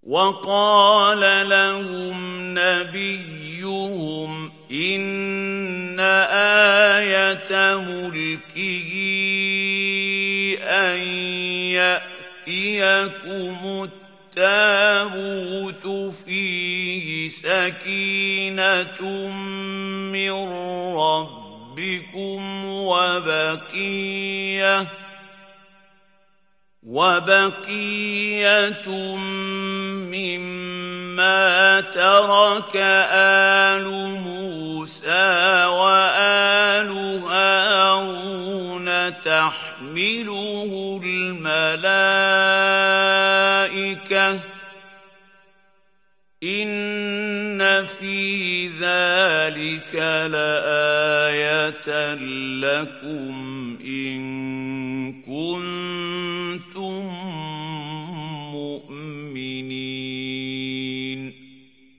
وقال لهم نبيهم إن آية ملكه أن يأتيكم التابوت فيه سكينة من ربكم وبقية مما ترك آل موسى وآل هارون تحمله الملائكة إن في ذلك لآية لكم إن كنتم